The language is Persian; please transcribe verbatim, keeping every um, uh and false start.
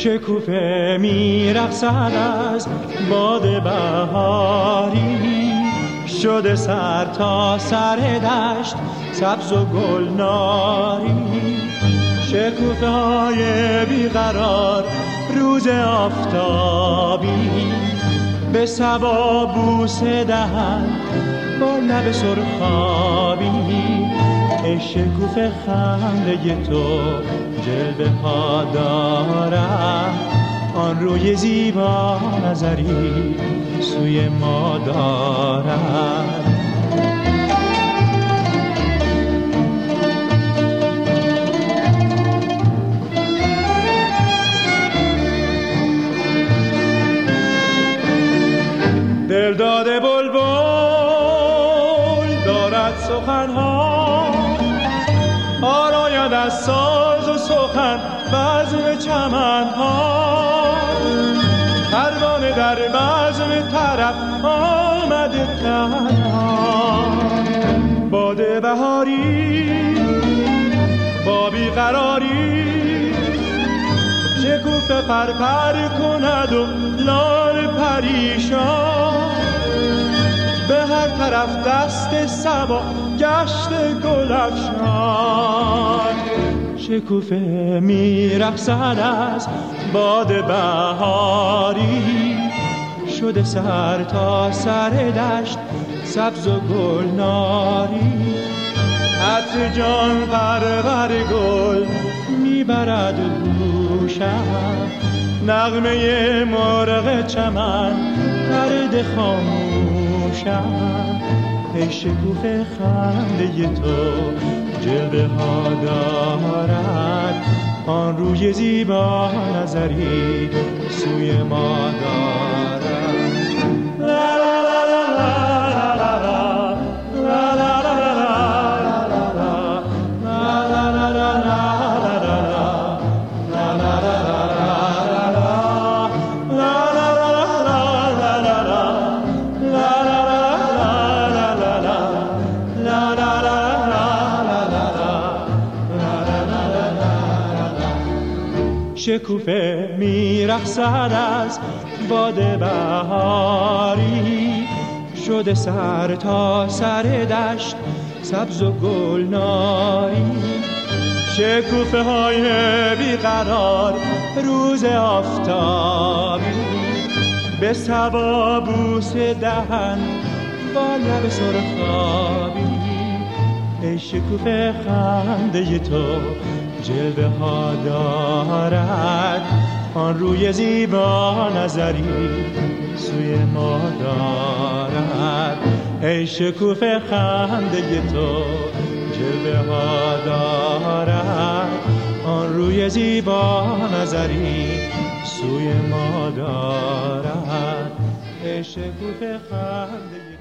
شکوفه میرقصد از باد بهاری، شده سر تا سر دشت سبز و گلناری. شکوفه های بیقرار روز آفتابی، به صبا بوسه دهن با لب سرخابی. ای شکوفه خنده تو جلوه ها دارد، آن روی زیبا نظری سوی ما دارد. دل داده بلبل دارد سخنها، آراید از ساز و سخن بزم چمنها. پروانه در بزم طرب آمده تنها، باد بهاری با بیقراری. شکوفه پر پر کند و لال پریشان، به هر طرف دست صبا گشت گل افشان. شکوفه میرقصد از باد بهاری، شده سر تا سر دشت سبز و گلناری. عطر جان پرور گل میبرد گوشم، نغمه مرغ چمن پرده خاموشم. ای شکوفه خنده تو جلوه ها دارد، آن روی زیبا نظری سوی ما دارد. لا لا لا لا لا لا لا شکوفه میرقصد از باد بهاری، شده سر تا سر دشت سبز و گلناری. شکوفه های بیقرار روز آفتابی، به صبا بوسه دهن با لب سرخابی. ای شکوفه خنده تو جلوه ها دارد، آن روی زیبا نظری سوی ما دارد. ای شکوفه خنده تو جلوه ها دارد، آن روی زیبا نظری سوی ما دارد. ای شکوفه خنده